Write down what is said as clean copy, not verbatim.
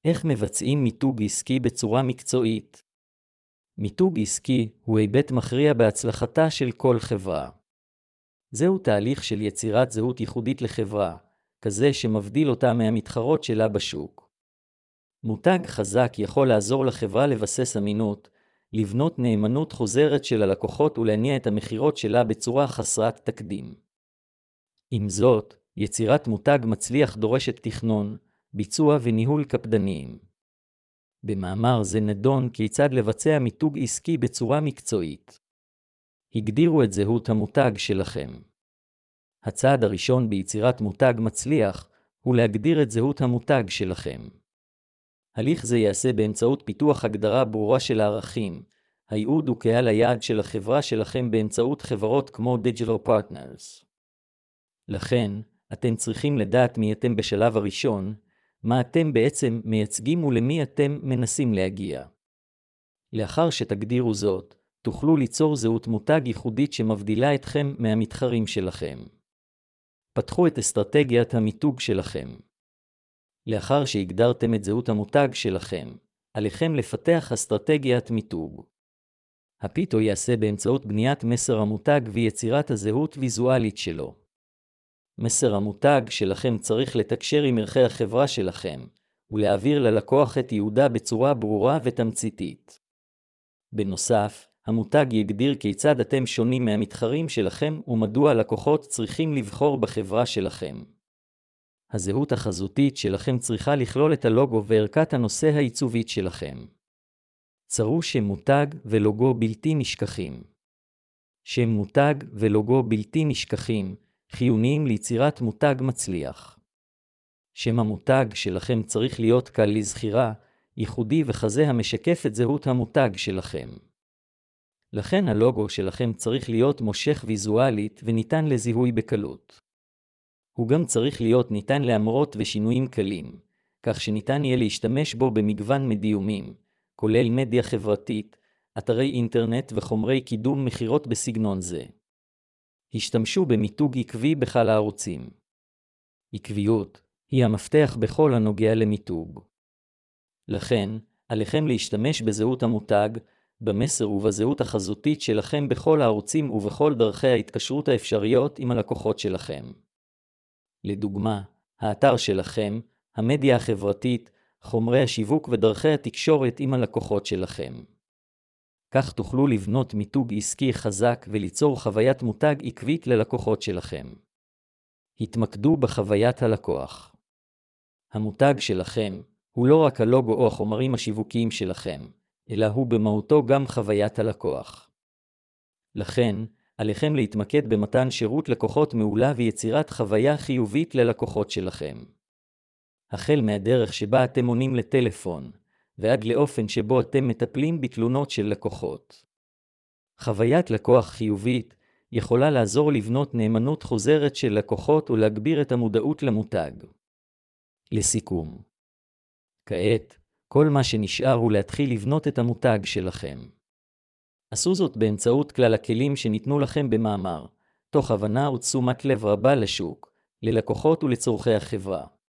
איך מבצעים מיתוג עסקי בצורה מקצועית? מיתוג עסקי הוא היבט מכריע בהצלחתה של כל חברה. זהו תהליך של יצירת זהות ייחודית לחברה, כזה שמבדיל אותה מהמתחרות שלה בשוק. מותג חזק יכול לעזור לחברה לבסס אמינות, לבנות נאמנות חוזרת של הלקוחות ולהניע את המחירות שלה בצורה חסרת תקדים. עם זאת, יצירת מותג מצליח דורשת תכנון, ביצוע וניהול קפדניים. במאמר זה נדון כיצד לבצע מיתוג עסקי בצורה מקצועית. הגדירו את זהות המותג שלכם. הצעד הראשון ביצירת מותג מצליח הוא להגדיר את זהות המותג שלכם. הליך זה ייעשה באמצעות פיתוח הגדרה ברורה של הערכים, הייעוד וקהל היעד של החברה שלכם באמצעות חברות כמו Digital Partners. לכן, אתם צריכים לדעת מי אתם בשלב הראשון, מה אתם בעצם מייצגים ולמי אתם מנסים להגיע. לאחר שתגדירו זאת, תוכלו ליצור זהות מותג ייחודית שמבדילה אתכם מהמתחרים שלכם. פתחו את אסטרטגיית המיתוג שלכם. לאחר שהגדרתם את זהות המותג שלכם, עליכם לפתח אסטרטגיית מיתוג. הפיתו יעשה באמצעות בניית מסר המותג ויצירת הזהות ויזואלית שלו. מסר המותג שלכם צריך לתקשר עם ערכי החברה שלכם, ולהעביר ללקוח את ייעודה בצורה ברורה ותמציתית. בנוסף, המותג יגדיר כיצד אתם שונים מהמתחרים שלכם ומדוע הלקוחות צריכים לבחור בחברה שלכם. הזהות החזותית שלכם צריכה לכלול את הלוגו וערכת הנושא העיצובית שלכם. צרו שם מותג ולוגו בלתי נשכחים. שם מותג ולוגו בלתי נשכחים חיוניים ליצירת מותג מצליח. שם המותג שלכם צריך להיות קל לזכירה, ייחודי וכזה המשקף את זהות המותג שלכם. לכן הלוגו שלכם צריך להיות מושך ויזואלית וניתן לזיהוי בקלות. הוא גם צריך להיות ניתן להמרות ושינויים קלים, כך שניתן יהיה להשתמש בו במגוון מדיומים, כולל מדיה חברתית, אתרי אינטרנט וחומרי קידום מחירות בסגנון זה. השתמשו במיתוג עקבי בכל הערוצים. עקביות היא המפתח בכל הנוגע למיתוג. לכן, עליכם להשתמש בזהות המותג, במסר ובזהות החזותית שלכם בכל הערוצים ובכל דרכי ההתקשרות האפשריות עם הלקוחות שלכם. לדוגמה, האתר שלכם, המדיה החברתית, חומרי השיווק ודרכי התקשורת עם הלקוחות שלכם. כך תוכלו לבנות מיתוג עסקי חזק וליצור חוויית מותג עקבית ללקוחות שלכם. התמקדו בחוויית הלקוח. המותג שלכם הוא לא רק הלוגו או החומרים השיווקיים שלכם, אלא הוא במהותו גם חוויית הלקוח. לכן, עליכם להתמקד במתן שירות לקוחות מעולה ויצירת חוויה חיובית ללקוחות שלכם. החל מהדרך שבה אתם עונים לטלפון, ועד לאופן שבו אתם מטפלים בתלונות של לקוחות. חוויית לקוח חיובית יכולה לעזור לבנות נאמנות חוזרת של לקוחות ולהגביר את המודעות למותג. לסיכום. כעת, כל מה שנשאר הוא להתחיל לבנות את המותג שלכם. עשו זאת באמצעות כלל הכלים שניתנו לכם במאמר, תוך הבנה ותשומת לב רבה לשוק, ללקוחות ולצורכי החברה.